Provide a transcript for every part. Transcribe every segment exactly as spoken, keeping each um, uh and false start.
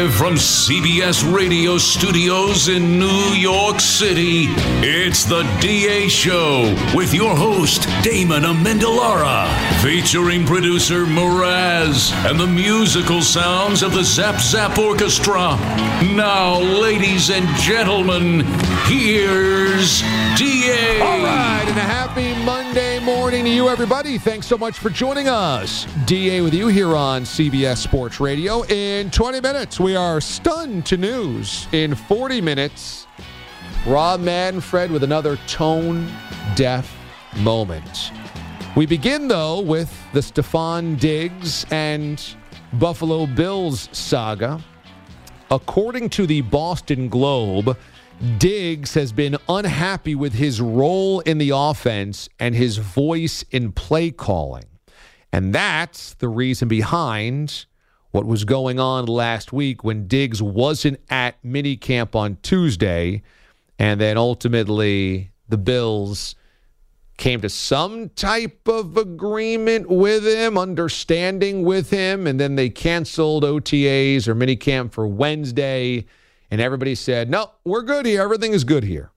Live from C B S Radio Studios in New York City, it's the D A Show with your host, Damon Amendolara, featuring producer Mraz and the musical sounds of the Zap Zap Orchestra. Now, ladies and gentlemen, here's D A. All right, and a happy Monday morning to you, everybody. Thanks so much for joining us. D A with you here on C B S Sports Radio. In twenty minutes, we are stunned to news. In forty minutes, Rob Manfred with another tone-deaf moment. We begin, though, with the Stefon Diggs and Buffalo Bills saga. According to the Boston Globe, Diggs has been unhappy with his role in the offense and his voice in play calling. And that's the reason behind what was going on last week when Diggs wasn't at minicamp on Tuesday, and then ultimately the Bills came to some type of agreement with him, understanding with him, and then they canceled O T As or minicamp for Wednesday, and everybody said, no, we're good here. Everything is good here.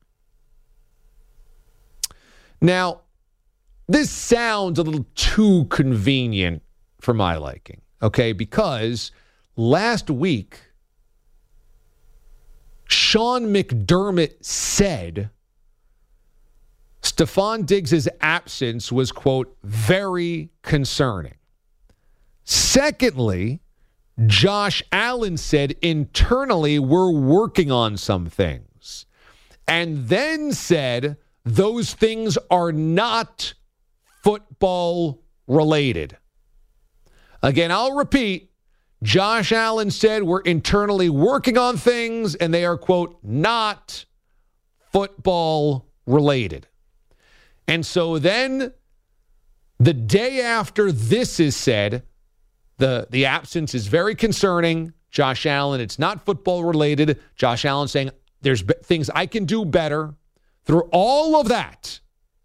Now, this sounds a little too convenient for my liking, okay? Because last week, Sean McDermott said Stefon Diggs' absence was, quote, very concerning. Secondly, Josh Allen said internally we're working on some things. And then said those things are not football related. Again, I'll repeat. Josh Allen said we're internally working on things and they are, quote, not football related. And so then the day after this is said, the, the absence is very concerning. Josh Allen, it's not football related. Josh Allen saying there's b- things I can do better. Through all of that,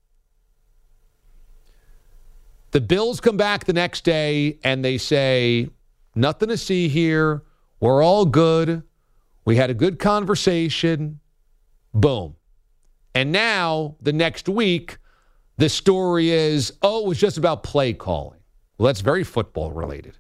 the Bills come back the next day and they say, nothing to see here. We're all good. We had a good conversation. Boom. And now, the next week, the story is, oh, it was just about play calling. Well, that's very football related.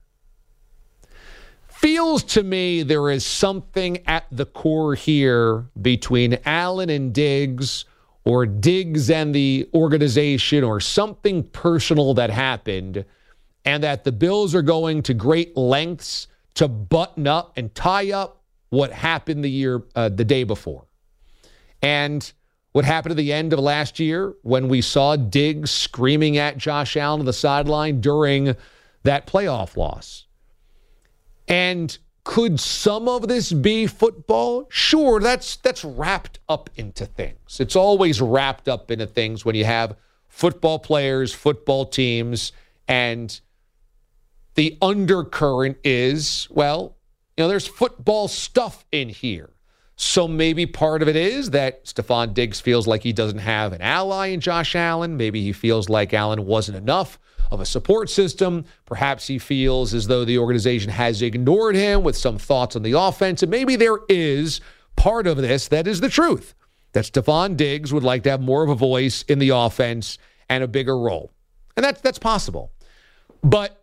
Feels to me there is something at the core here between Allen and Diggs, or Diggs and the organization, or something personal that happened, and that the Bills are going to great lengths to button up and tie up what happened the year, uh, the day before. And what happened at the end of last year when we saw Diggs screaming at Josh Allen on the sideline during that playoff loss. And could some of this be football? Sure, that's that's wrapped up into things. It's always wrapped up into things when you have football players, football teams, and the undercurrent is, well, you know, there's football stuff in here. So maybe part of it is that Stefon Diggs feels like he doesn't have an ally in Josh Allen. Maybe he feels like Allen wasn't enough of a support system. Perhaps he feels as though the organization has ignored him with some thoughts on the offense. And maybe there is part of this that is the truth, that Stefon Diggs would like to have more of a voice in the offense and a bigger role. And that's, that's possible. But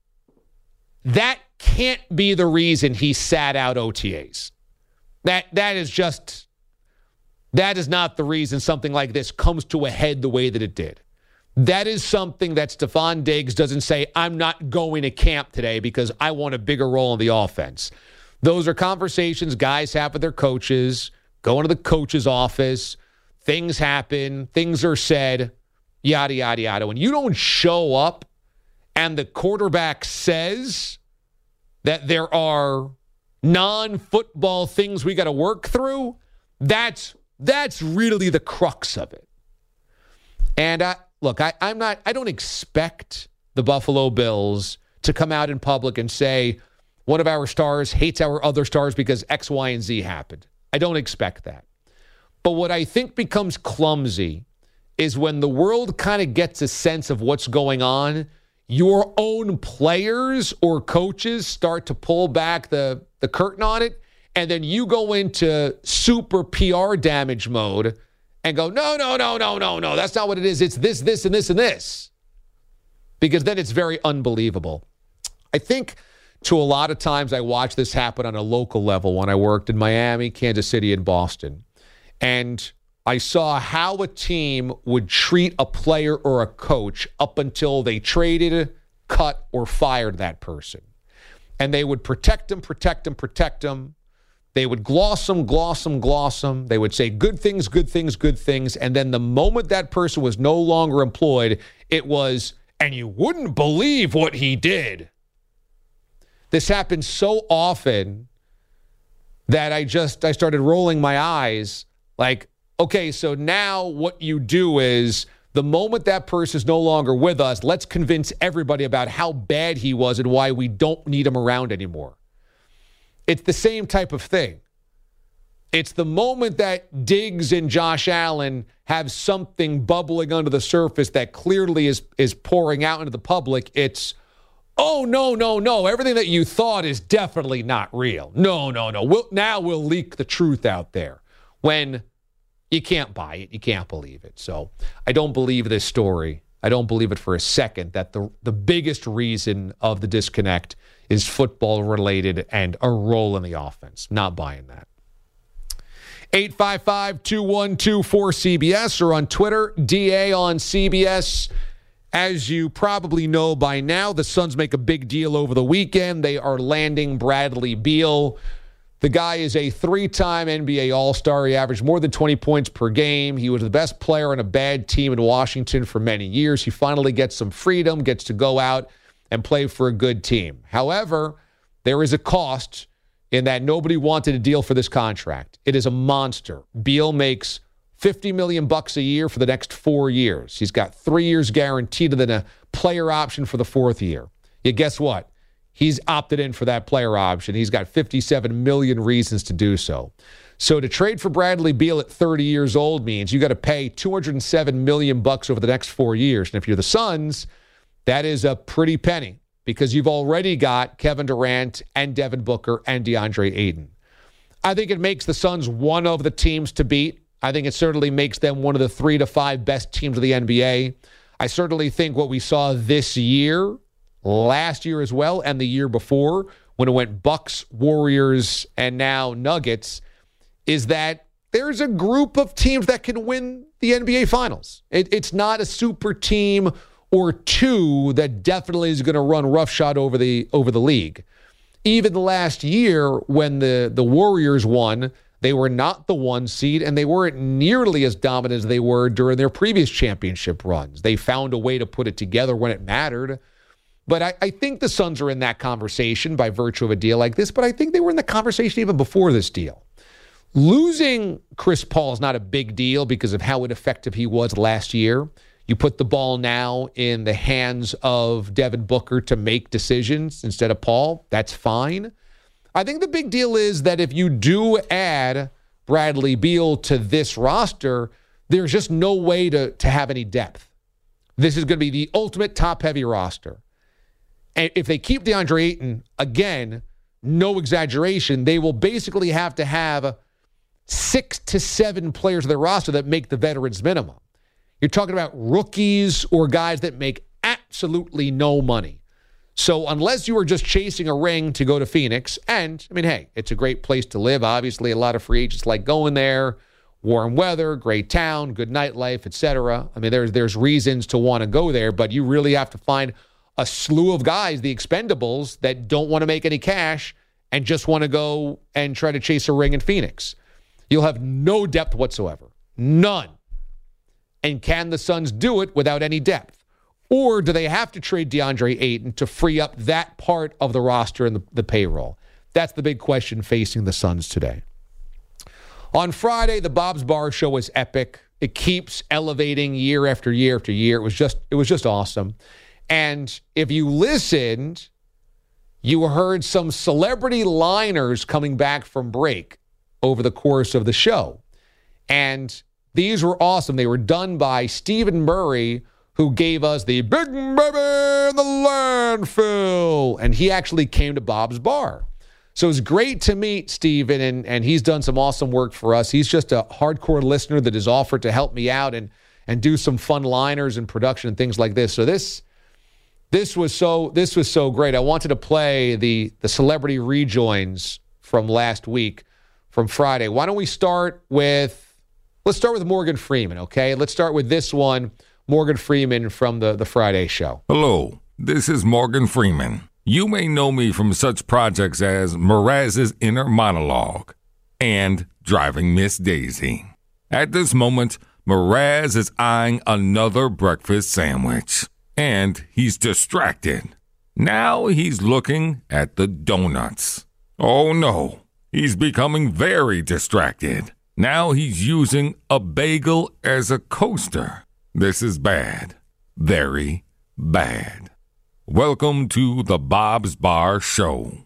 that can't be the reason he sat out O T As. That that is just, that is not the reason something like this comes to a head the way that it did. That is something that Stefon Diggs doesn't say, I'm not going to camp today because I want a bigger role in the offense. Those are conversations guys have with their coaches, go into the coach's office, things happen, things are said, yada, yada, yada. When you don't show up and the quarterback says that there are non-football things we got to work through, that's that's really the crux of it. And I, look, I, I'm not, I don't expect the Buffalo Bills to come out in public and say one of our stars hates our other stars because X, Y, and Z happened. I don't expect that. But what I think becomes clumsy is when the world kind of gets a sense of what's going on, your own players or coaches start to pull back the the curtain on it, and then you go into super P R damage mode and go, no, no, no, no, no, no, that's not what it is. It's this, this, and this, and this. Because then it's very unbelievable. I think to a lot of times I watched this happen on a local level when I worked in Miami, Kansas City, and Boston. And I saw how a team would treat a player or a coach up until they traded, cut, or fired that person. And they would protect them, protect them, protect them. They would gloss them, gloss them, gloss them. They would say good things, good things, good things. And then the moment that person was no longer employed, it was, and you wouldn't believe what he did. This happens so often that I just, I started rolling my eyes like, okay, so now what you do is the moment that person is no longer with us, let's convince everybody about how bad he was and why we don't need him around anymore. It's the same type of thing. It's the moment that Diggs and Josh Allen have something bubbling under the surface that clearly is, is pouring out into the public. It's, oh, no, no, no. Everything that you thought is definitely not real. No, no, no. We'll, now we'll leak the truth out there. When you can't buy it. You can't believe it. So I don't believe this story. I don't believe it for a second that the, the biggest reason of the disconnect is football related and a role in the offense. Not buying that. eight five five, two one two, four C B S or on Twitter, D A on C B S. As you probably know by now, the Suns make a big deal over the weekend. They are landing Bradley Beal. The guy is a three-time N B A All-Star. He averaged more than twenty points per game. He was the best player on a bad team in Washington for many years. He finally gets some freedom, gets to go out and play for a good team. However, there is a cost in that nobody wanted a deal for this contract. It is a monster. Beal makes fifty million dollars bucks a year for the next four years. He's got three years guaranteed and then a player option for the fourth year. Yeah, guess what? He's opted in for that player option. He's got fifty-seven million reasons to do so. So to trade for Bradley Beal at thirty years old means you got to pay two hundred seven million bucks over the next four years. And if you're the Suns, that is a pretty penny because you've already got Kevin Durant and Devin Booker and DeAndre Ayton. I think it makes the Suns one of the teams to beat. I think it certainly makes them one of the three to five best teams of the N B A. I certainly think what we saw this year, last year as well, and the year before, when it went Bucks, Warriors, and now Nuggets, is that there's a group of teams that can win the N B A Finals. It, it's not a super team or two that definitely is going to run roughshod over the over the league. Even last year, when the, the Warriors won, they were not the one seed, and they weren't nearly as dominant as they were during their previous championship runs. They found a way to put it together when it mattered. But I, I think the Suns are in that conversation by virtue of a deal like this, but I think they were in the conversation even before this deal. Losing Chris Paul is not a big deal because of how ineffective he was last year. You put the ball now in the hands of Devin Booker to make decisions instead of Paul. That's fine. I think the big deal is that if you do add Bradley Beal to this roster, there's just no way to, to have any depth. This is going to be the ultimate top-heavy roster. And if they keep DeAndre Ayton, again, no exaggeration, they will basically have to have six to seven players of their roster that make the veterans minimum. You're talking about rookies or guys that make absolutely no money. So unless you are just chasing a ring to go to Phoenix, and, I mean, hey, it's a great place to live. Obviously, a lot of free agents like going there. Warm weather, great town, good nightlife, et cetera. I mean, there's, there's reasons to want to go there, but you really have to find a slew of guys, the expendables, that don't want to make any cash and just want to go and try to chase a ring in Phoenix. You'll have no depth whatsoever. None. And can the Suns do it without any depth? Or do they have to trade DeAndre Ayton to free up that part of the roster and the, the payroll? That's the big question facing the Suns today. On Friday, the Bob's Bar Show was epic. It keeps elevating year after year after year. It was just, it was just awesome. And if you listened, you heard some celebrity liners coming back from break over the course of the show. And these were awesome. They were done by Stephen Murray, who gave us the Big Baby in the Landfill. And he actually came to Bob's Bar. So it's great to meet Steven, and, and he's done some awesome work for us. He's just a hardcore listener that has offered to help me out and and do some fun liners and production and things like this. So this this was so this was so great. I wanted to play the the celebrity rejoins from last week, from Friday. Why don't we start with let's start with Morgan Freeman, okay? Let's start with this one, Morgan Freeman from the, the Friday show. Hello, this is Morgan Freeman. You may know me from such projects as Mraz's Inner Monologue and Driving Miss Daisy. At this moment, Mraz is eyeing another breakfast sandwich, and he's distracted. Now he's looking at the donuts. Oh no, he's becoming very distracted. Now he's using a bagel as a coaster. This is bad. Very bad. Welcome to the Bob's Bar Show.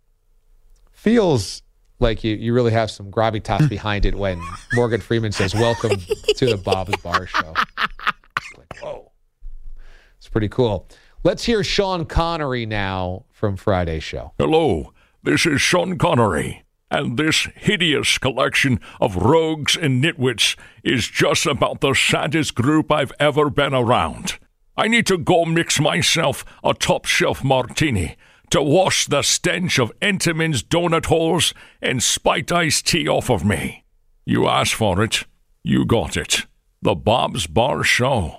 Feels like you, you really have some gravitas behind it when Morgan Freeman says, welcome to the Bob's Bar Show. It's like, whoa. It's pretty cool. Let's hear Sean Connery now from Friday's show. Hello, this is Sean Connery, and this hideous collection of rogues and nitwits is just about the saddest group I've ever been around. I need to go mix myself a top-shelf martini to wash the stench of Entenmann's donut holes and spiked iced tea off of me. You asked for it. You got it. The Bob's Bar Show.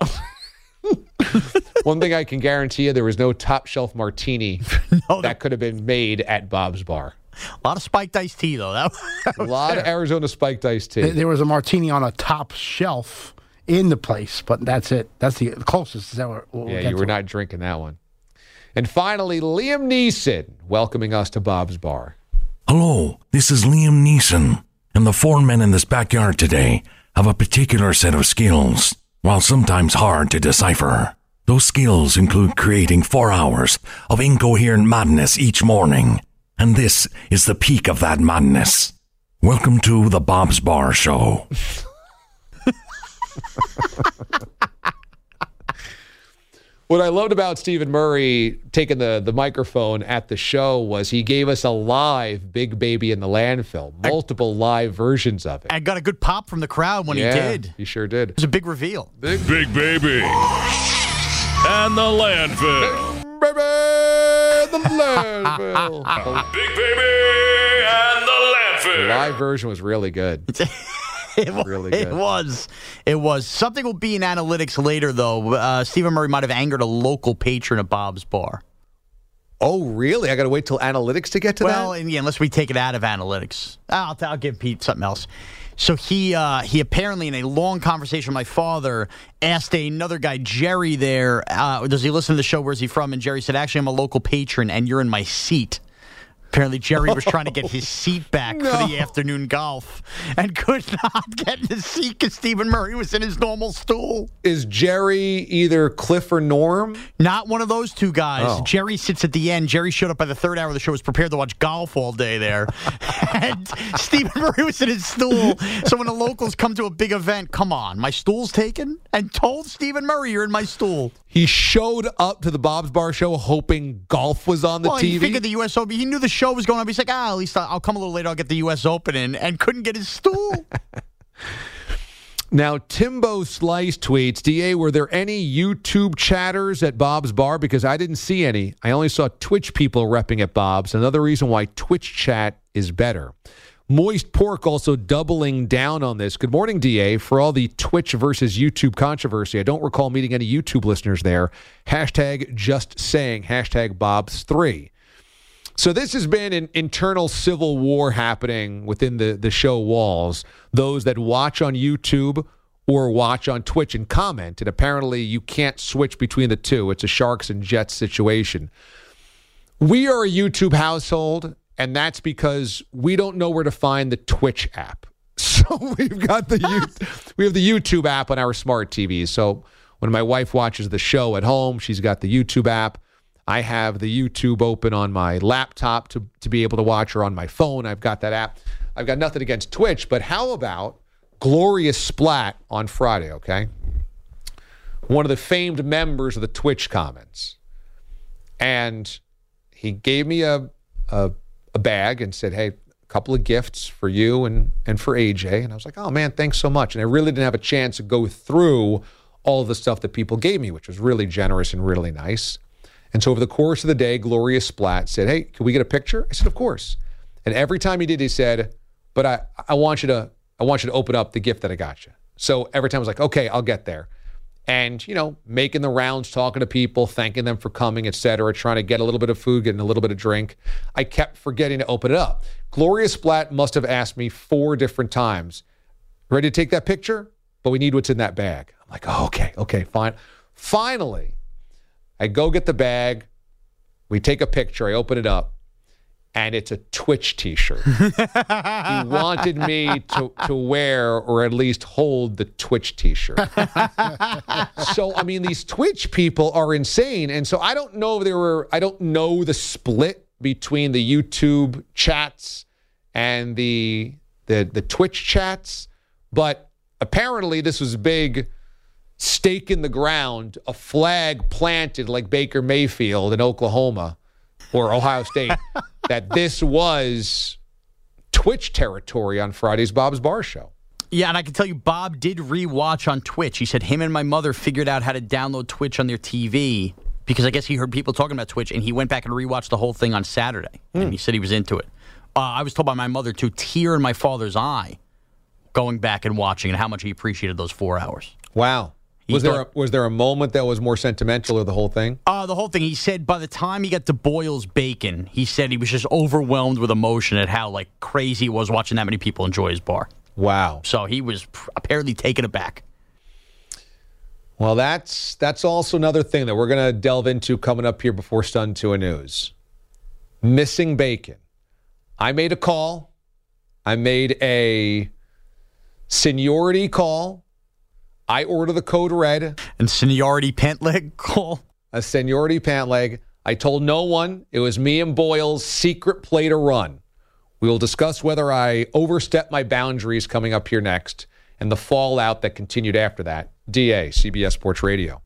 One thing I can guarantee you, there was no top-shelf martini no, that could have been made at Bob's Bar. A lot of spiked iced tea, though. That, that a lot there. of Arizona spiked iced tea. There was a martini on a top shelf in the place, but that's it. That's the closest that we're, we'll yeah, get you were to. not drinking that one. And finally, Liam Neeson welcoming us to Bob's Bar. Hello, this is Liam Neeson, and the four men in this backyard today have a particular set of skills, while sometimes hard to decipher. Those skills include creating four hours of incoherent madness each morning, and this is the peak of that madness. Welcome to the Bob's Bar Show. What I loved about Stephen Murray taking the, the microphone at the show was he gave us a live Big Baby in the Landfill, multiple I, live versions of it. I got a good pop from the crowd when yeah, he did. He sure did. It was a big reveal. Big, big Baby and the Landfill. Big Baby and the Landfill. Big Baby and the Landfill. The live version was really good. It was, really good. It was. It was. Something will be in analytics later, though. Uh, Stephen Murray might have angered a local patron of Bob's Bar. Oh, really? I got to wait till analytics to get to well, that? Well, yeah, unless we take it out of analytics. I'll, I'll give Pete something else. So he uh, he apparently, in a long conversation with my father, asked another guy, Jerry, there, uh, does he listen to the show? Where's he from? And Jerry said, actually, I'm a local patron, and you're in my seat. Apparently, Jerry was trying to get his seat back no. for the afternoon golf and could not get in his seat because Stephen Murray was in his normal stool. Is Jerry either Cliff or Norm? Not one of those two guys. Oh. Jerry sits at the end. Jerry showed up by the third hour of the show, was prepared to watch golf all day there. And Stephen Murray was in his stool. So when the locals come to a big event, come on, my stool's taken? And told Stephen Murray, you're in my stool. He showed up to the Bob's Bar Show hoping golf was on the well, T V. He figured the U S Open. He knew the show was going on. He's like, ah, at least I'll come a little later. I'll get the U S Open in, and couldn't get his stool. Now, Timbo Slice tweets, D A, were there any YouTube chatters at Bob's Bar? Because I didn't see any. I only saw Twitch people repping at Bob's. Another reason why Twitch chat is better. Moist Pork also doubling down on this. Good morning, D A. For all the Twitch versus YouTube controversy, I don't recall meeting any YouTube listeners there. Hashtag just saying. Hashtag Bob's three. So this has been an internal civil war happening within the, the show walls. Those that watch on YouTube or watch on Twitch and comment. And apparently you can't switch between the two. It's a Sharks and Jets situation. We are a YouTube household. And that's because we don't know where to find the Twitch app. So we've got the we have the YouTube app on our smart T Vs. So when my wife watches the show at home, she's got the YouTube app. I have the YouTube open on my laptop to, to be able to watch, or on my phone. I've got that app. I've got nothing against Twitch, but how about Glorious Splat on Friday, okay? One of the famed members of the Twitch comments. And he gave me a... a a a bag and said, hey, a couple of gifts for you and, and for A J. And I was like, oh, man, thanks so much. And I really didn't have a chance to go through all the stuff that people gave me, which was really generous and really nice. And so over the course of the day, Gloria Splat said, hey, can we get a picture? I said, of course. And every time he did, he said, but I, I want you to I want you to open up the gift that I got you. So every time I was like, okay, I'll get there. And, you know, making the rounds, talking to people, thanking them for coming, et cetera, trying to get a little bit of food, getting a little bit of drink. I kept forgetting to open it up. Gloria Splat must have asked me four different times, ready to take that picture? But we need what's in that bag. I'm like, oh, okay, okay, fine. Finally, I go get the bag. We take a picture. I open it up. And it's a Twitch t-shirt. He wanted me to, to wear or at least hold the Twitch t-shirt. So, I mean, these Twitch people are insane. And so I don't know if there were, I don't know the split between the YouTube chats and the, the, the Twitch chats, but apparently this was big stake in the ground, a flag planted like Baker Mayfield in Oklahoma or Ohio State, that this was Twitch territory on Friday's Bob's Bar Show. Yeah, and I can tell you, Bob did rewatch on Twitch. He said him and my mother figured out how to download Twitch on their T V because I guess he heard people talking about Twitch, and he went back and rewatched the whole thing on Saturday, mm. and he said he was into it. Uh, I was told by my mother to tear in my father's eye going back and watching and how much he appreciated those four hours. Wow. Was there, a, was there a moment that was more sentimental or the whole thing? Uh, the whole thing. He said by the time he got to Boyle's Bacon, he said he was just overwhelmed with emotion at how like crazy it was watching that many people enjoy his bar. Wow. So he was apparently taken aback. Well, that's that's also another thing that we're going to delve into coming up here before Stun to a News. Missing bacon. I made a call. I made a seniority call. I order the code red. And seniority pant leg call. A seniority pant leg. I told no one. It was me and Boyle's secret play to run. We will discuss whether I overstepped my boundaries coming up here next and the fallout that continued after that. D A, C B S Sports Radio.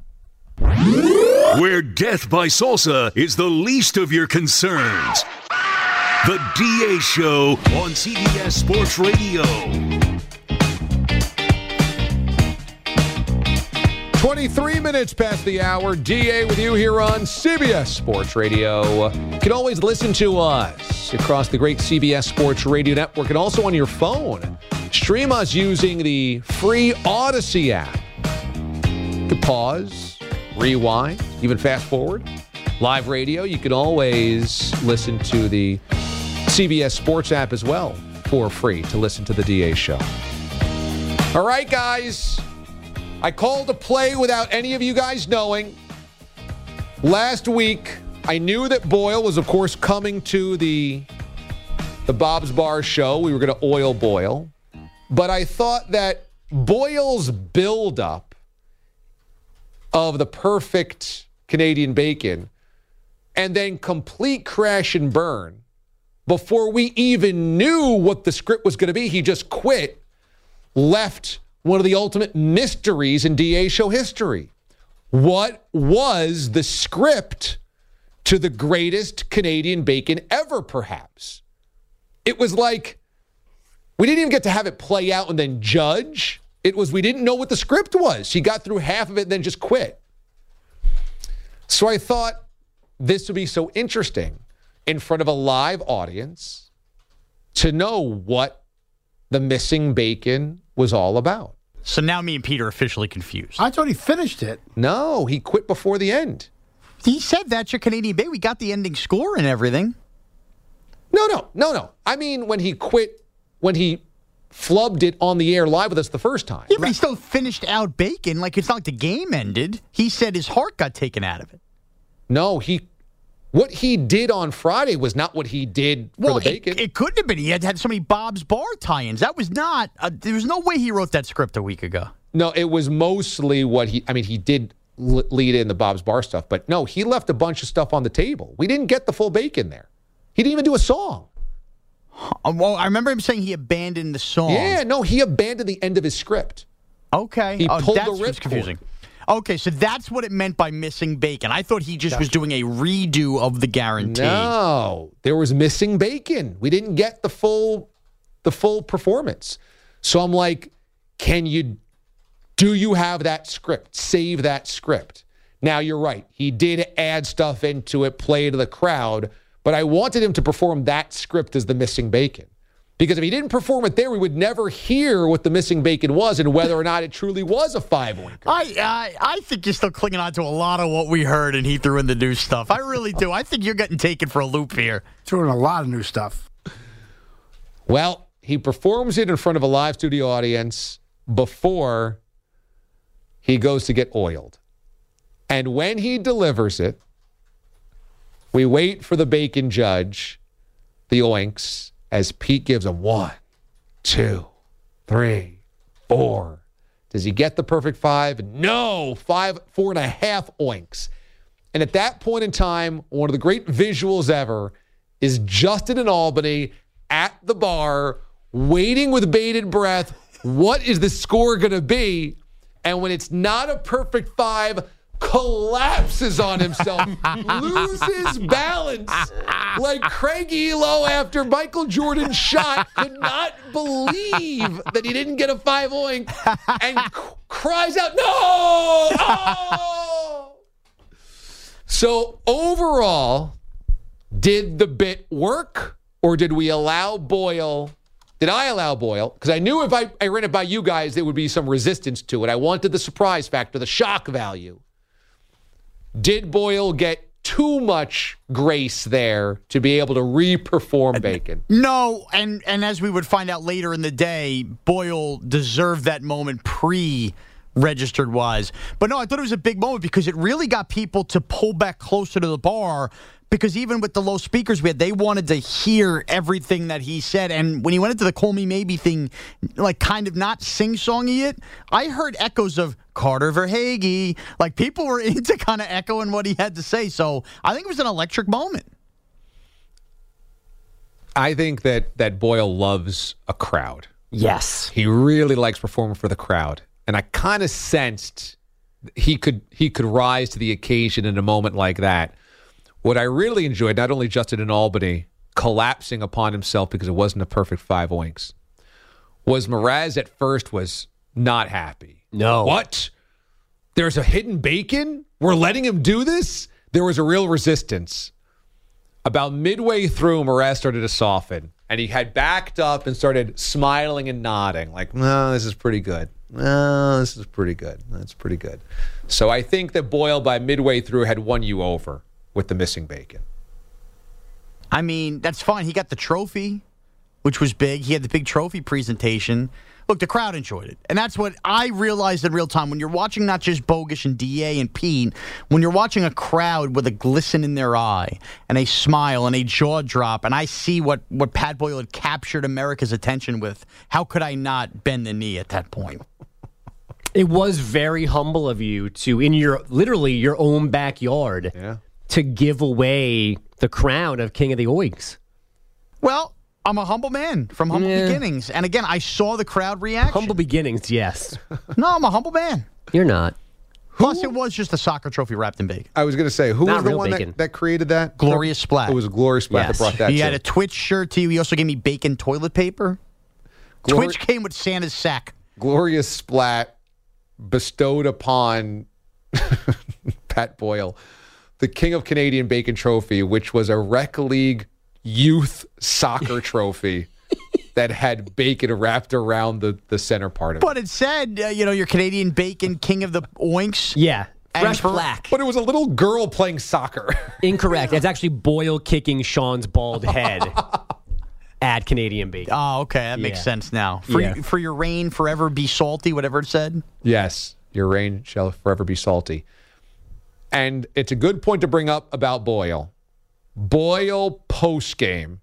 Where death by salsa is the least of your concerns. The D A Show on C B S Sports Radio. twenty-three minutes past the hour. D A with you here on C B S Sports Radio. You can always listen to us across the great C B S Sports Radio network and also on your phone. Stream us using the free Odyssey app. You can pause, rewind, even fast forward. Live radio, you can always listen to the C B S Sports app as well for free to listen to the D A Show. All right, guys. I called a play without any of you guys knowing. Last week, I knew that Boyle was, of course, coming to the, the Bob's Bar Show. We were going to oil Boyle. But I thought that Boyle's buildup of the perfect Canadian bacon and then complete crash and burn before we even knew what the script was going to be, he just quit, left one of the ultimate mysteries in D A Show history. What was the script to the greatest Canadian bacon ever, perhaps? It was like we didn't even get to have it play out and then judge. It was we didn't know what the script was. He got through half of it and then just quit. So I thought this would be so interesting in front of a live audience to know what the missing bacon was all about. So now me and Pete are officially confused. I thought he finished it. No, he quit before the end. He said that's your Canadian bacon. We got the ending score and everything. No, no, no, no. I mean, when he quit, when he flubbed it on the air live with us the first time. Yeah, but he still finished out bacon. Like, it's not like the game ended. He said his heart got taken out of it. No, he... What he did on Friday was not what he did for well, the bacon. It, it couldn't have been. He had had so many Bob's Bar tie-ins. That was not... Uh, there was no way he wrote that script a week ago. No, it was mostly what he... I mean, he did l- lead in the Bob's Bar stuff, but no, he left a bunch of stuff on the table. We didn't get the full bacon there. He didn't even do a song. Uh, well, I remember him saying he abandoned the song. Yeah, no, he abandoned the end of his script. Okay. He oh, pulled that's the rip confusing. cord. Okay, so that's what it meant by missing bacon. I thought he just was doing a redo of the guarantee. No, there was missing bacon. We didn't get the full the full performance. So I'm like, can you do you have that script? Save that script. Now you're right. He did add stuff into it, play to the crowd, but I wanted him to perform that script as the missing bacon. Because if he didn't perform it there, we would never hear what the missing bacon was and whether or not it truly was a five-oinker. I, I I think you're still clinging on to a lot of what we heard and he threw in the new stuff. I really do. I think you're getting taken for a loop here. Threw in a lot of new stuff. Well, he performs it in front of a live studio audience before he goes to get oiled. And when he delivers it, we wait for the bacon judge, the oinks, as Pete gives a one, two, three, four. Does he get the perfect five? No, five, four and a half oinks. And at that point in time, one of the great visuals ever is Justin in Albany at the bar, waiting with bated breath. What is the score going to be? And when it's not a perfect five, collapses on himself, loses balance like Craig Elo after Michael Jordan's shot, could not believe that he didn't get a five oink and c- cries out, no! Oh! So overall, did the bit work or did we allow Boyle? Did I allow Boyle? Because I knew if I, I ran it by you guys, there would be some resistance to it. I wanted the surprise factor, the shock value. Did Boyle get too much grace there to be able to re-perform bacon? No, and, and as we would find out later in the day, Boyle deserved that moment pre-registered wise. But no, I thought it was a big moment because it really got people to pull back closer to the bar because even with the low speakers we had, they wanted to hear everything that he said. And when he went into the Call Me Maybe thing, like kind of not sing-songy it, I heard echoes of Carter Verhaeghe. Like people were into kind of echoing what he had to say. So I think it was an electric moment. I think that that Boyle loves a crowd. Yes. He really likes performing for the crowd. And I kind of sensed he could he could rise to the occasion in a moment like that. What I really enjoyed, not only Justin in Albany collapsing upon himself because it wasn't a perfect five oinks, was Mraz at first was not happy. No. What? There's a hidden bacon? We're letting him do this? There was a real resistance. About midway through, Mraz started to soften, and he had backed up and started smiling and nodding, like, no, this is pretty good. No, this is pretty good. That's pretty good. So I think that Boyle, by midway through, had won you over with the missing bacon. I mean, that's fine. He got the trophy, which was big. He had the big trophy presentation. Look, the crowd enjoyed it. And that's what I realized in real time. When you're watching not just Bogusch and D A and Pete, when you're watching a crowd with a glisten in their eye and a smile and a jaw drop, and I see what, what Pat Boyle had captured America's attention with, how could I not bend the knee at that point? It was very humble of you to, in your literally your own backyard, Yeah. to give away the crown of King of the Oinks. Well, I'm a humble man from humble Yeah. beginnings. And again, I saw the crowd reaction. Humble beginnings, yes. No, I'm a humble man. You're not. Plus, it was just a soccer trophy wrapped in bacon. I was going to say, who Not was the real one bacon. that, that created that? Gloria Splat. It was Gloria Splat Yes. that brought that He to. had a Twitch shirt to you. He also gave me bacon toilet paper. Glor- Twitch came with Santa's sack. Gloria Splat bestowed upon Pat Boyle the King of Canadian Bacon Trophy, which was a rec league youth soccer trophy that had bacon wrapped around the, the center part of it. But it said, uh, you know, your Canadian bacon, king of the oinks. Yeah. And Fresh for- black. But it was a little girl playing soccer. Incorrect. It's actually Boyle kicking Sean's bald head at Canadian Bacon. Oh, okay. That makes Yeah. sense now. For, Yeah. for your reign forever be salty, whatever it said. Yes, your reign shall forever be salty. And it's a good point to bring up about Boyle. Boyle post-game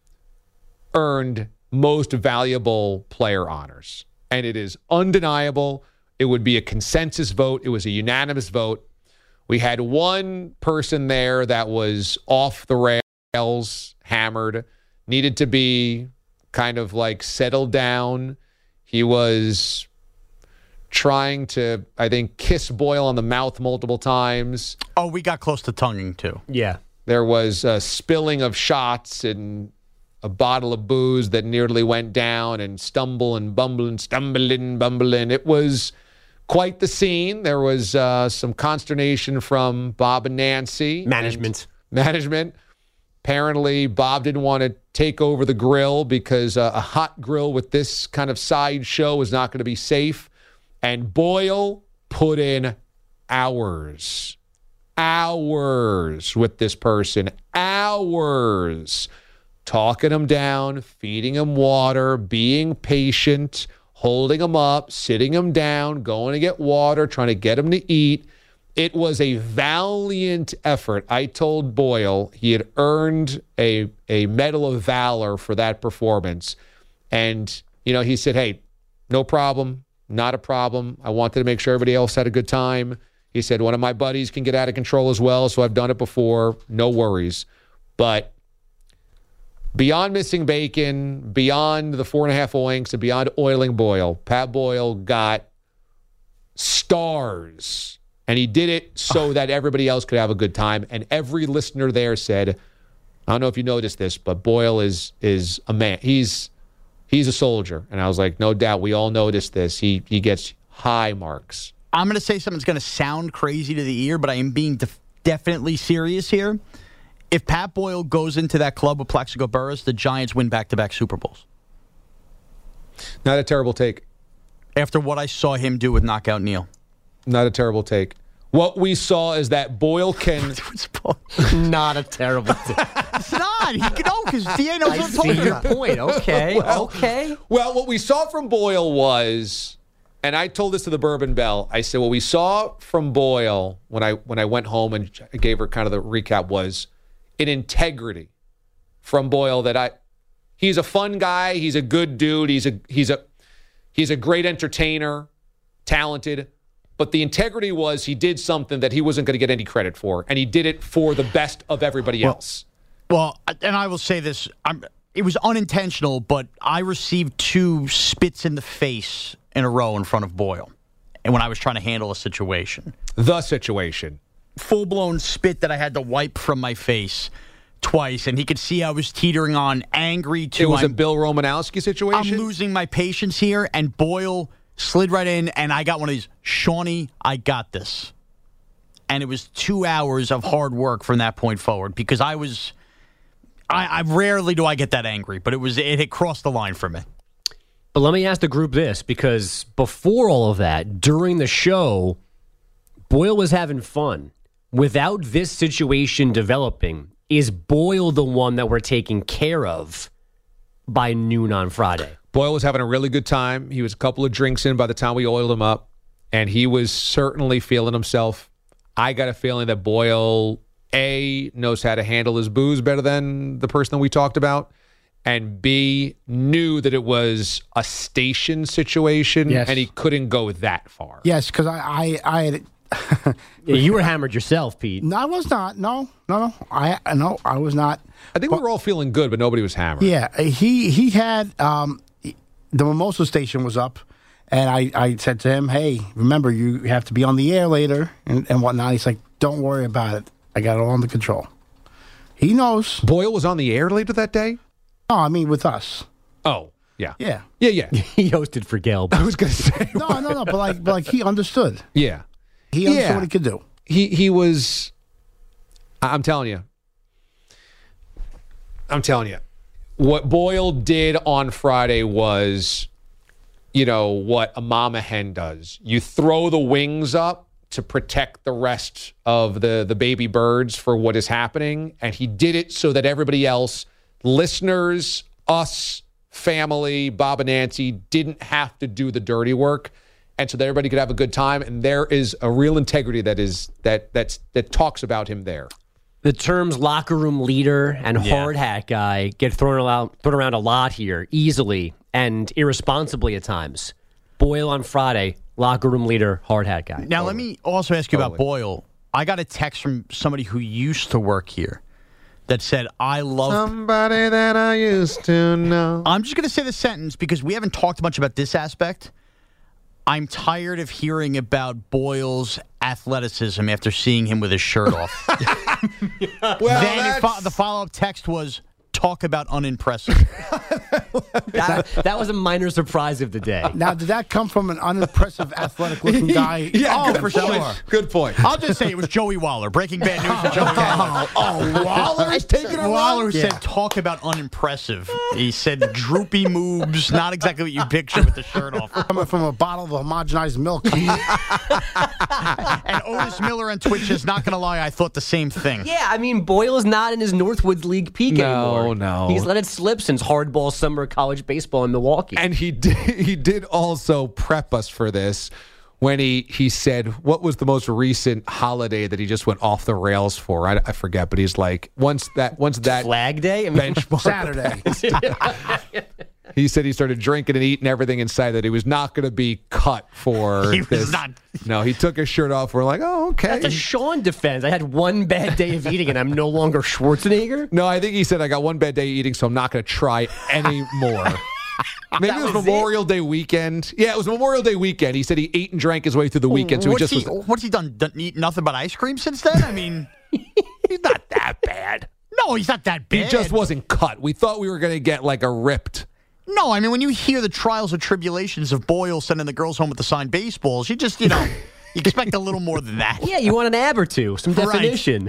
earned most valuable player honors. And it is undeniable. It would be a consensus vote. It was a unanimous vote. We had one person there that was off the rails, hammered, needed to be kind of like settled down. He was trying to, I think, kiss Boyle on the mouth multiple times. Oh, we got close to tonguing, too. Yeah. There was a spilling of shots and a bottle of booze that nearly went down, and stumble and bumbling, stumbling, bumbling. It was quite the scene. There was uh, some consternation from Bob and Nancy. Management. And management. Apparently, Bob didn't want to take over the grill because uh, a hot grill with this kind of sideshow is not going to be safe. And Boyle put in hours, hours with this person, hours, talking him down, feeding him water, being patient, holding him up, sitting him down, going to get water, trying to get him to eat. It was a valiant effort. I told Boyle he had earned a, a Medal of Valor for that performance. And, you know, he said, hey, no problem, not a problem. I wanted to make sure everybody else had a good time. He said, one of my buddies can get out of control as well, so I've done it before. No worries. But beyond missing bacon, beyond the four and a half oinks, and beyond oiling Boyle, Pat Boyle got stars. And he did it so that everybody else could have a good time. And every listener there said, I don't know if you noticed this, but Boyle is is a man. He's he's a soldier. And I was like, no doubt, we all noticed this. He he gets high marks. I'm going to say something that's going to sound crazy to the ear, but I am being def- definitely serious here. If Pat Boyle goes into that club with Plaxico Burress, the Giants win back-to-back Super Bowls. Not a terrible take. After what I saw him do with Knockout Neil. Not a terrible take. What we saw is that Boyle can... Not a terrible take. It's not. He can know because D A knows I what I'm see talking your about. point. Okay, Well, okay. Well, what we saw from Boyle was, and I told this to the Bourbon Bell, I said, what we saw from Boyle when I when I went home and gave her kind of the recap was an integrity from Boyle that I... He's a fun guy. He's a good dude. He's a he's a he's a great entertainer, talented. But the integrity was he did something that he wasn't going to get any credit for, and he did it for the best of everybody Well, else. Well, and I will say this. I'm, it was unintentional, but I received two spits in the face in a row in front of Boyle. And when I was trying to handle a situation. The situation. Full-blown spit that I had to wipe from my face twice, and he could see I was teetering on angry to... It was I'm, a Bill Romanowski situation? I'm losing my patience here, and Boyle slid right in, and I got one of these, Shawnee, I got this. And it was two hours of hard work from that point forward, because I was... I, I rarely do I get that angry, but it was it had crossed the line for me. But let me ask the group this, because before all of that, during the show, Boyle was having fun. Without this situation developing, is Boyle the one that we're taking care of by noon on Friday? Boyle was having a really good time. He was a couple of drinks in by the time we oiled him up, and he was certainly feeling himself. I got a feeling that Boyle, A, knows how to handle his booze better than the person that we talked about, and B, knew that it was a station situation, Yes. and he couldn't go that far. Yes, because I, I, I had... Yeah, you were hammered yourself, Pete. No, I was not. No, no, no. I no, I was not. I think we were all feeling good, but nobody was hammered. Yeah, he he had um, the Mimosa station was up, and I, I said to him, "Hey, remember you have to be on the air later and, and whatnot." He's like, "Don't worry about it. I got it all under control." He knows. Boyle was on the air later that day? No, I mean with us. Oh, yeah. Yeah. Yeah, yeah. He hosted for Gail. I was going to say. No, no, no. But like, but like he understood. Yeah. He understood Yeah. what he could do. He he was, I'm telling you, I'm telling you, what Boyle did on Friday was, you know, what a mama hen does. You throw the wings up to protect the rest of the, the baby birds for what is happening. And he did it so that everybody else, listeners, us, family, Bob and Nancy, didn't have to do the dirty work. And so that everybody could have a good time, and there is a real integrity that is that that's that talks about him there. The terms locker room leader and hard hat guy get thrown around, thrown around a lot here, easily and irresponsibly at times. Boyle on Friday, locker room leader, hard hat guy. Now, let me also ask you about Totally. Boyle. I got a text from somebody who used to work here that said, I love... Somebody that I used to know. I'm just going to say the sentence because we haven't talked much about this aspect. I'm tired of hearing about Boyle's athleticism after seeing him with his shirt off. Well, then fo- the follow-up text was, talk about unimpressive. That, that was a minor surprise of the day. Now, did that come from an unimpressive, athletic-looking guy? Yeah, Oh, good for point. sure. Good point. I'll just say it was Joey Waller. Breaking Bad News with Joey Waller. Oh, Waller's taking a Waller run? said, talk about unimpressive. He said droopy moves, not exactly what you picture with the shirt off. Coming from a bottle of homogenized milk. And Otis Miller on Twitch is not going to lie, I thought the same thing. Yeah, I mean, Boyle is not in his Northwoods League peak No, anymore. no. He's let it slip since hardball summer college baseball in Milwaukee. And he did, he did also prep us for this when he, he said, what was the most recent holiday that he just went off the rails for? I, I forget, but he's like, once that once that Flag Day? I mean, benchmark Saturday. He said he started drinking and eating everything inside that he was not going to be cut for He was this. not. No, he took his shirt off. We're like, oh, okay. That's a Sean defense. I had one bad day of eating and I'm no longer Schwarzenegger. No, I think he said I got one bad day eating, so I'm not going to try any more. Maybe That it was, was Memorial Day weekend. Yeah, it was Memorial Day weekend. He said he ate and drank his way through the weekend, so he what's, just he, was. what's he done? Done eat nothing but ice cream since then? I mean, he's not that bad. No, he's not that bad. He just wasn't cut. We thought we were going to get like a ripped. No, I mean, when you hear the trials and tribulations of Boyle sending the girls home with the signed baseballs, you just, you know, you expect a little more than that. Yeah, you want an ab or two, some Right. definition.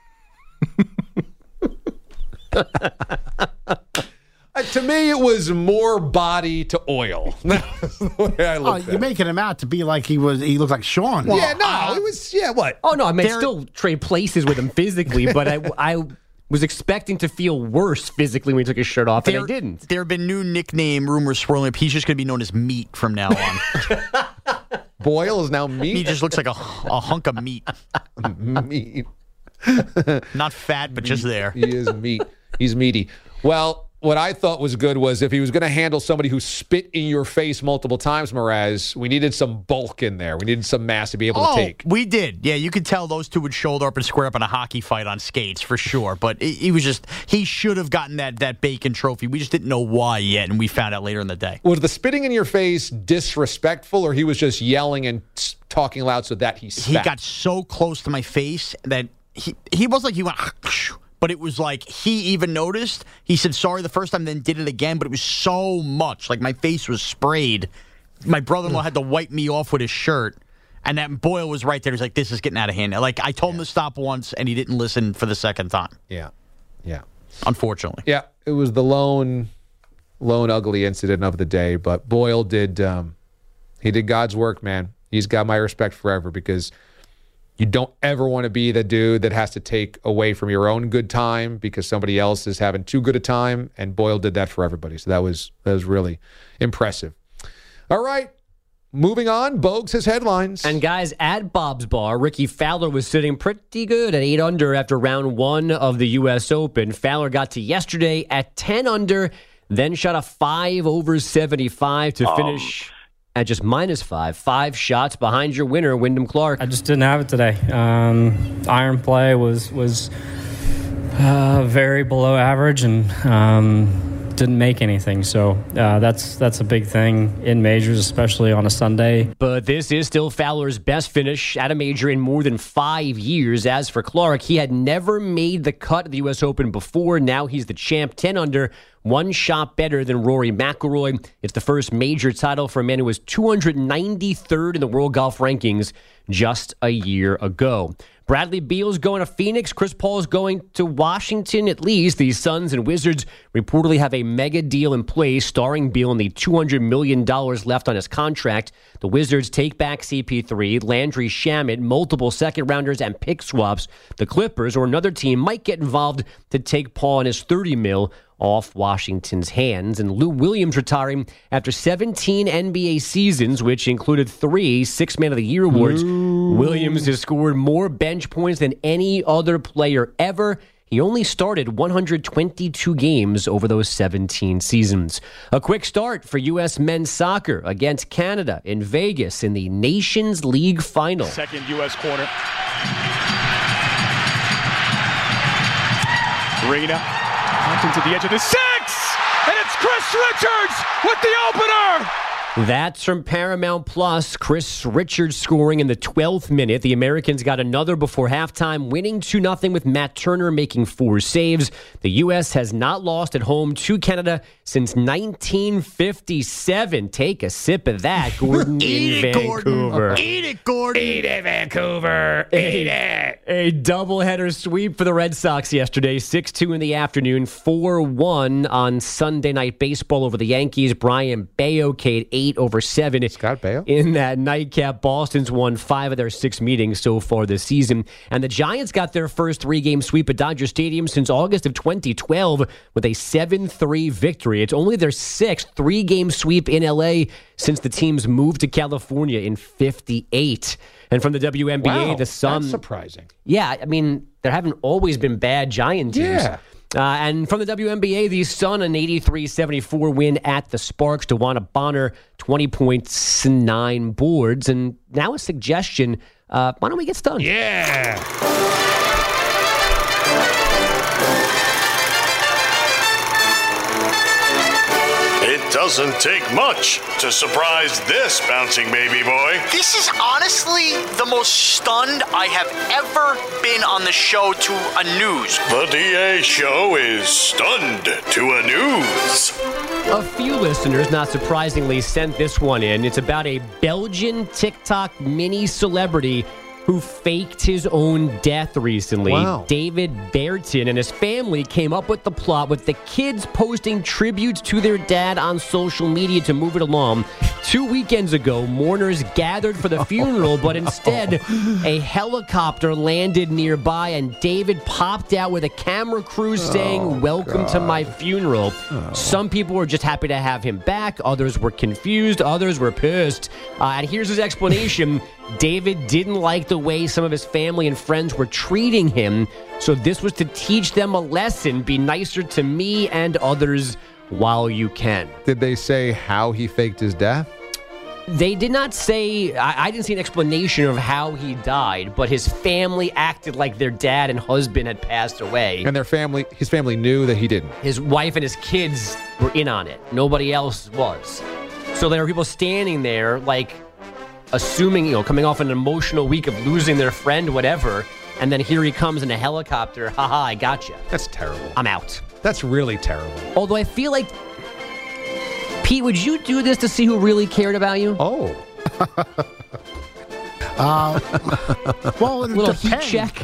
Uh, to me, it was more body to oil. That's the way I Oh, looked you're at it. making him out to be like he was. He looked like Sean. Yeah, no, it was, yeah, what? Oh, no, I mean, There- still trade places with him physically, but I, I was expecting to feel worse physically when he took his shirt off, and I didn't. There have been new nickname rumors swirling up. He's just going to be known as Meat from now on. Boyle is now he meat. just looks like a, a hunk of meat. meat. Not fat, but just there. He is meat. He's meaty. Well, what I thought was good was if he was going to handle somebody who spit in your face multiple times, Mraz, we needed some bulk in there. We needed some mass to be able Oh, to take. we did. Yeah, you could tell those two would shoulder up and square up in a hockey fight on skates for sure. But he he was just, he should have gotten that, that Bacon trophy. We just didn't know why yet, and we found out later in the day. Was the spitting in your face disrespectful, or he was just yelling and s- talking loud so that he He spat? got so close to my face that he, he was like, he went, but it was like he even noticed. He said sorry the first time, then did it again, but it was so much. Like my face was sprayed. My brother-in-law had to wipe me off with his shirt. And that Boyle was right there. He's like, this is getting out of hand. Like, I told him to stop once, and he didn't listen for the second time, Yeah. Yeah. unfortunately. Yeah. It was the lone, lone ugly incident of the day, but Boyle did, um, he did God's work, man. He's got my respect forever because you don't ever want to be the dude that has to take away from your own good time because somebody else is having too good a time, and Boyle did that for everybody. So that was that was really impressive. All right, moving on. Bogues has headlines. And guys, at Bob's Bar, Ricky Fowler was sitting pretty good at eight under after round one of the U S Open. Fowler got to yesterday at ten under, then shot a five over seventy-five to finish at just minus five. Five shots behind your winner, Wyndham Clark. I just didn't have it today. Um, iron play was was uh, very below average and um, didn't make anything. So uh, that's that's a big thing in majors, especially on a Sunday. But this is still Fowler's best finish at a major in more than five years. As for Clark, he had never made the cut at the U S Open before. Now he's the champ, ten under, one shot better than Rory McIlroy. It's the first major title for a man who was two hundred ninety-third in the world golf rankings just a year ago. Bradley Beal's going to Phoenix. Chris Paul's going to Washington, at least. The Suns and Wizards reportedly have a mega deal in place, starring Beal in the two hundred million dollars left on his contract. The Wizards take back C P three, Landry Shamet, multiple second-rounders, and pick swaps. The Clippers or another team might get involved to take Paul and his thirty mil off Washington's hands. And Lou Williams retiring after seventeen N B A seasons, which included three Six Man of the Year awards. Lou. Williams has scored more bench points than any other player ever. He only started one hundred twenty-two games over those seventeen seasons. A quick start for U S men's soccer against Canada in Vegas in the Nations League final. Second U S corner. Reina hunting to the edge of the six, and it's Chris Richards with the opener. That's from Paramount Plus. Chris Richards scoring in the twelfth minute. The Americans got another before halftime, winning two nothing with Matt Turner making four saves. The U S has not lost at home to Canada since nineteen fifty-seven. Take a sip of that, Gordon Eat in it, Vancouver. Gordon. Eat it, Gordon. Eat it, Vancouver. Eat it. A doubleheader sweep for the Red Sox yesterday. six two in the afternoon, four one on Sunday Night Baseball over the Yankees. Brian Bayo K eight over seven. Scott Baio? In that nightcap, Boston's won five of their six meetings so far this season. And the Giants got their first three-game sweep at Dodger Stadium since August of twenty twelve with a seven three victory. It's only their sixth three-game sweep in L A since the team's moved to California in fifty-eight. And from the W N B A, Wow, the Sun. that's surprising. Yeah, I mean, there haven't always been bad Giant teams. Yeah. Uh, and from the W N B A, the Sun, an eighty-three seventy-four win at the Sparks. DeWanna Bonner, twenty points and nine boards. And now a suggestion, uh, why don't we get stung? Yeah. It doesn't take much to surprise this bouncing baby boy. This is honestly the most stunned I have ever been on the show to a news. The D A show is stunned to a news. A few listeners, not surprisingly, sent this one in. It's about a Belgian TikTok mini celebrity who faked his own death recently. Wow. David Bertin and his family came up with the plot with the kids posting tributes to their dad on social media to move it along. Two weekends ago, mourners gathered for the funeral, but instead, a helicopter landed nearby and David popped out with a camera crew saying, Oh, "Welcome to my funeral." Oh. Some people were just happy to have him back. Others were confused. Others were pissed. Uh, and here's his explanation. David didn't like the way some of his family and friends were treating him, so this was to teach them a lesson. Be nicer to me and others while you can. Did they say how he faked his death? They did not say, I, I didn't see an explanation of how he died, but his family acted like their dad and husband had passed away. And their family, his family knew that he didn't. His wife and his kids were in on it. Nobody else was. So there were people standing there, like, assuming, you know, coming off an emotional week of losing their friend, whatever, and then here he comes in a helicopter. Haha, I gotcha. That's terrible. I'm out. That's really terrible. Although I feel like, Pete, would you do this to see who really cared about you? Oh. Uh, well, it A little would heat depend. check.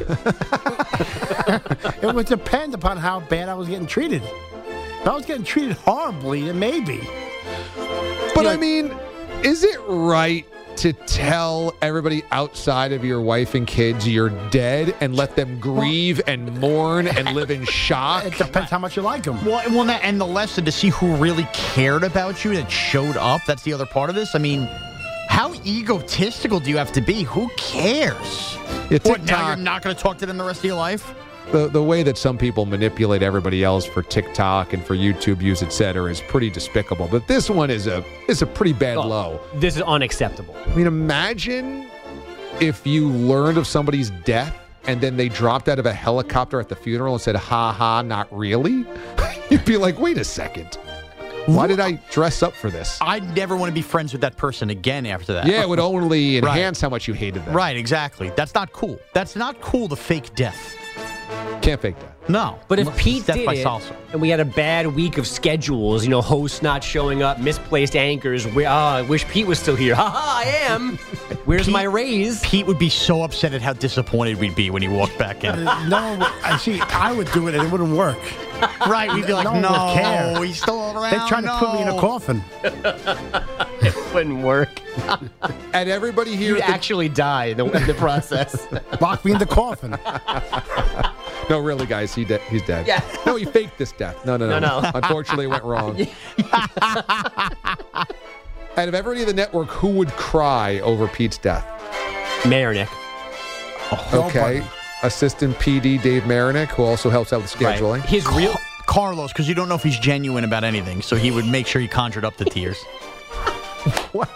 It would depend upon how bad I was getting treated. If I was getting treated horribly, then maybe. But I mean, is it right to tell everybody outside of your wife and kids you're dead and let them grieve and mourn and live in shock? It depends how much you like them. Well, well, that, and the lesson to see who really cared about you that showed up. That's the other part of this. I mean, how egotistical do you have to be? Who cares? Yeah, What, now TikTok- you're not going to talk to them the rest of your life? The, the way that some people manipulate everybody else for TikTok and for YouTube views, et cetera, is pretty despicable. But this one is a is a pretty bad Oh, low. This is unacceptable. I mean, imagine if you learned of somebody's death and then they dropped out of a helicopter at the funeral and said, "Ha ha, not really." You'd be like, "Wait a second. Why did I dress up for this?" I'd never want to be friends with that person again after that. Yeah, it would only Right. enhance how much you hated them. Right, exactly. That's not cool. That's not cool to fake death. Can't fake that. No. But if Pete Death did by it, salsa. and we had a bad week of schedules, you know, hosts not showing up, misplaced anchors, we, oh, I wish Pete was still here. Ha ha, I am. Where's Pete- my raise? Pete would be so upset at how disappointed we'd be when he walked back in. No, I see. I would do it and it wouldn't work. Right, we'd be like, No one would no, care. he's still around. They're trying to put me in a no." coffin. It wouldn't work. And everybody here You'd at the- actually die in the, in the process. Lock me in the coffin. No, really, guys, he de- he's dead. Yeah. No, he faked this death. No, no, no. No, no. Unfortunately, it went wrong. Out of everybody in the network, who would cry over Pete's death? Marinick. Okay. Assistant P D Dave Marinick, who also helps out with scheduling. Right. His real... Carlos, because you don't know if he's genuine about anything, so he would make sure he conjured up the tears. Wow.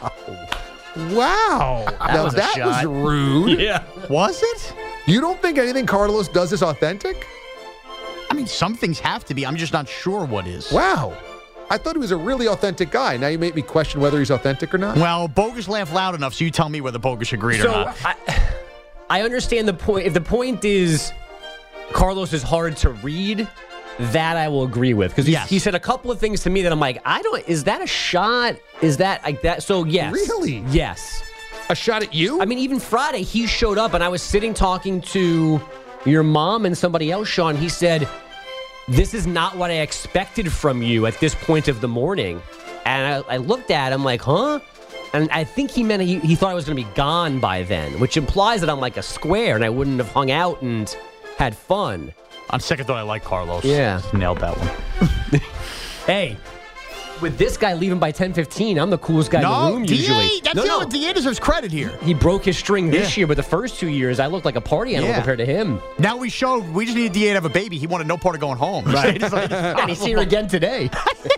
now, was a that shot. was rude. Yeah. Was it? You don't think anything Carlos does is authentic? I mean, some things have to be. I'm just not sure what is. Wow. I thought he was a really authentic guy. Now you make me question whether he's authentic or not. Well, Bogus laughed loud enough, so you tell me whether Bogus agreed so or not. I, I understand the point. If the point is Carlos is hard to read, that I will agree with. Because Yes. he said a couple of things to me that I'm like, I don't, is that a shot? Is that like that? So, yes. Really? Yes. A shot at you? I mean, even Friday, he showed up and I was sitting talking to your mom and somebody else, Sean. He said, this is not what I expected from you at this point of the morning. And I, I looked at him like, huh? And I think he meant he, he thought I was going to be gone by then, which implies that I'm like a square and I wouldn't have hung out and had fun. On second thought, I like Carlos. Yeah. Nailed that one. Hey, with this guy leaving by ten fifteen, I'm the coolest guy in the room D A, usually. that's no, the no. other- D A deserves credit here. He broke his string this Yeah. year, but the first two years, I looked like a party animal Yeah. compared to him. Now we showed, we just needed D A to have a baby. He wanted no part of going home. Right. And he's here again today.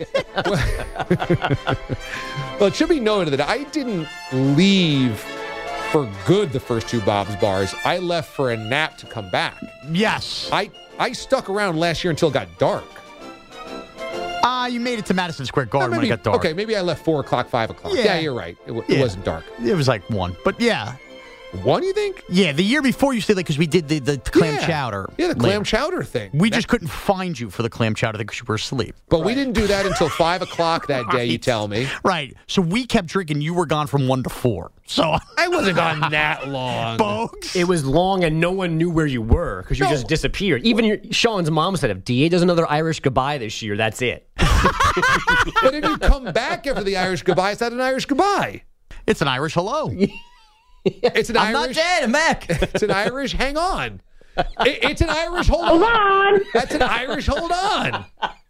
Well, it should be noted that I didn't leave for good the first two Bob's Bars. I left for a nap to come back. Yes. I, I stuck around last year until it got dark. Ah, uh, you made it to Madison Square Garden maybe, when it got dark. Okay, maybe I left four o'clock, five o'clock. Yeah. Yeah, you're right. It, w- Yeah. it wasn't dark. It was like one. But yeah. One, you think? Yeah, the year before you stayed late because we did the, the clam Yeah. chowder. Yeah, the clam later. chowder thing. We That- just couldn't find you for the clam chowder because you were asleep. But we didn't do that until five o'clock that day, you Right. tell me. Right. So we kept drinking. You were gone from one to four. So I wasn't gone that long. Bogues. It was long and no one knew where you were because you No. just disappeared. Even your, Sean's mom said, if D A does another Irish goodbye this year, that's it. But if you come back after the Irish goodbye, it's not an Irish goodbye. It's an Irish hello. It's an I'm not Irish. dead. I'm back. It's an Irish. Hang on. It, it's an Irish. Hold on. on. That's an Irish. Hold on.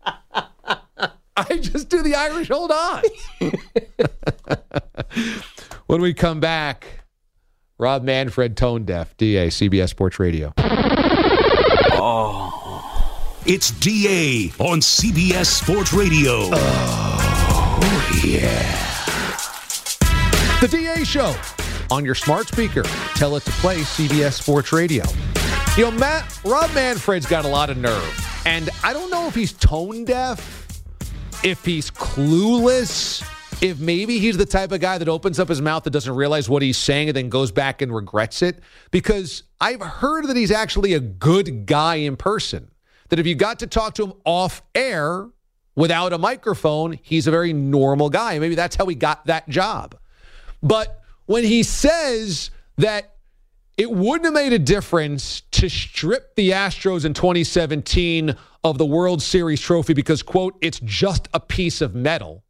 I just do the Irish. Hold on. When we come back, Rob Manfred, tone deaf, D A, C B S Sports Radio. It's D A on C B S Sports Radio. Oh, yeah. The D A Show on your smart speaker. Tell it to play C B S Sports Radio. You know, Matt, Rob Manfred's got a lot of nerve. And I don't know if he's tone deaf, if he's clueless, if maybe he's the type of guy that opens up his mouth and doesn't realize what he's saying and then goes back and regrets it. Because I've heard that he's actually a good guy in person. That if you got to talk to him off air without a microphone, he's a very normal guy. Maybe that's how he got that job. But when he says that it wouldn't have made a difference to strip the Astros in twenty seventeen of the World Series trophy because, quote, it's just a piece of metal,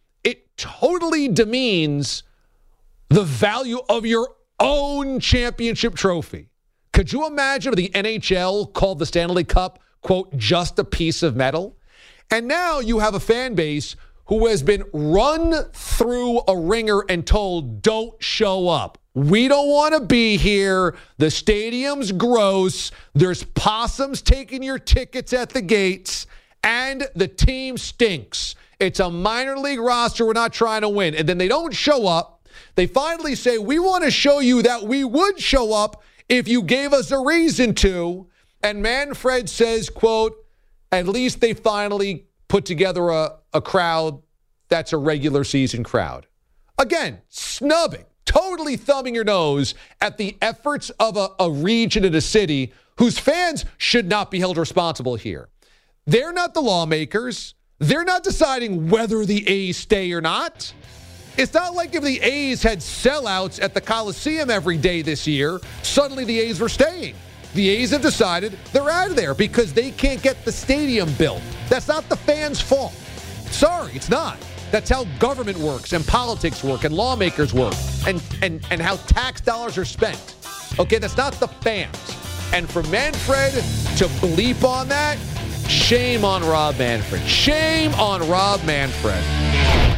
it totally demeans the value of your own championship trophy. Could you imagine if the N H L called the Stanley Cup, quote, just a piece of metal? And now you have a fan base who has been run through a ringer and told, don't show up. We don't want to be here. The stadium's gross. There's possums taking your tickets at the gates. And the team stinks. It's a minor league roster. We're not trying to win. And then they don't show up. They finally say, we want to show you that we would show up if you gave us a reason to. And Manfred says, quote, at least they finally put together a, a crowd that's a regular season crowd. Again, snubbing, totally thumbing your nose at the efforts of a, a region and a city whose fans should not be held responsible here. They're not the lawmakers. They're not deciding whether the A's stay or not. It's not like if the A's had sellouts at the Coliseum every day this year, suddenly the A's were staying. The A's have decided they're out of there because they can't get the stadium built. That's not the fans' fault. Sorry, it's not. That's how government works and politics work and lawmakers work and, and, and how tax dollars are spent. Okay, that's not the fans. And for Manfred to bleep on that, shame on Rob Manfred. Shame on Rob Manfred.